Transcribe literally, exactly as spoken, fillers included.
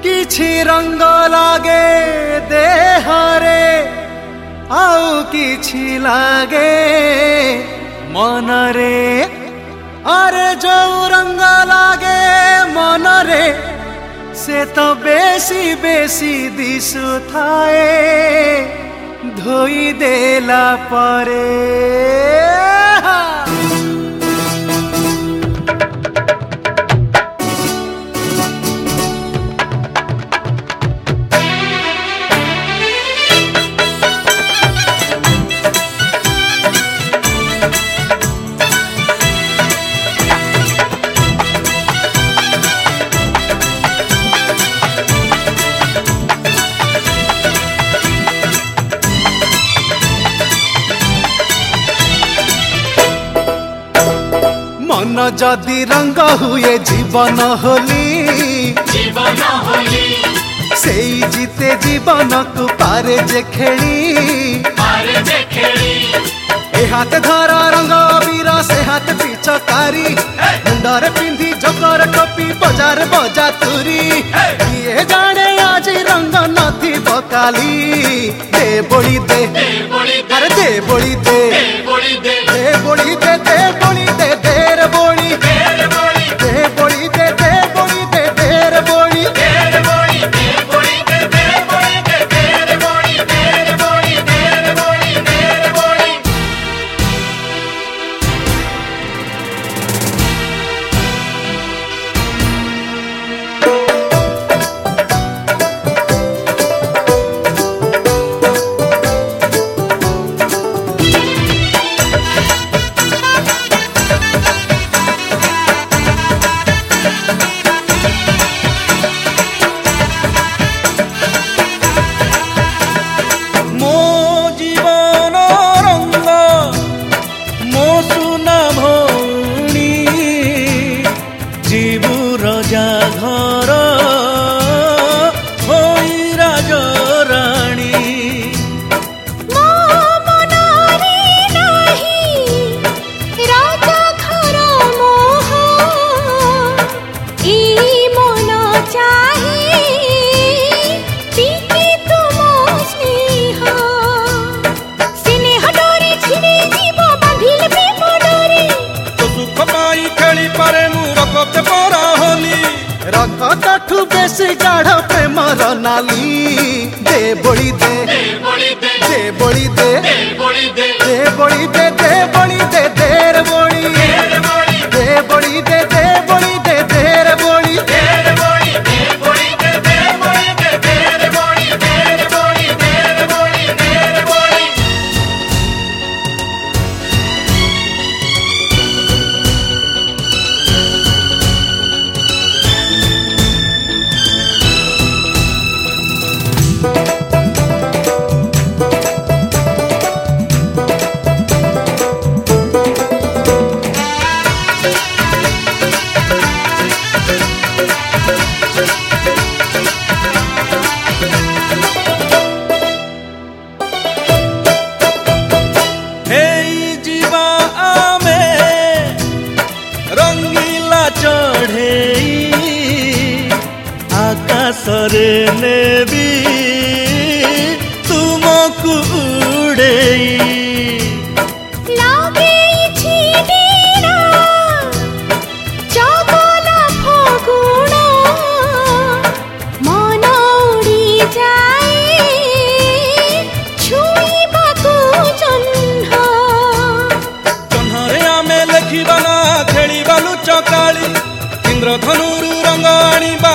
किछि रंग लागे देहरे आउ किछि लागे मनरे अरे जो रंग लागे मनरे से तो बेसी बेसी दिसु थाए धोई देला परे मन जदि रंग हुए जीवन होली जीवन होली से जीते जीवन को पारे जे खेली पारे जे खेली ए हाथ धर रंग वीर से हाथ पिचकारी मुंडर पिंधी जकर टोपी बजार बजा तुरी ये जाने आज रंग नथी बकाली दे बोली दे अरे दे बोली दे दे बोली दे दे बोली दे देर बोली दे बोली दे दे बोली दे देर बोली घर होई राजराणी राजा घर मोह ई मन चाहे टिके तुम स्नेह स्नेह डोरी छिड़े जीव बांधिल प्रेम डोरी तो सुख पाई खेली पारे मु रखते परा होली रख तठू बेसी गाढ़ प्रेमर नाली दे बोली दे दे बोली दे दे बोली दे दे बोली दे देर बोली दे बोली दे दे बोली दे देर बोली आकाशरे नेबी तुमको उड़ेई लागे छिड़ीना जगला फगुण मन उड़ी जाए छुईबाकू जह्न जह्नरे आमे लेखिबा ना खेलिबा लुचकाली इंद्रधनुरु रंग आनिबा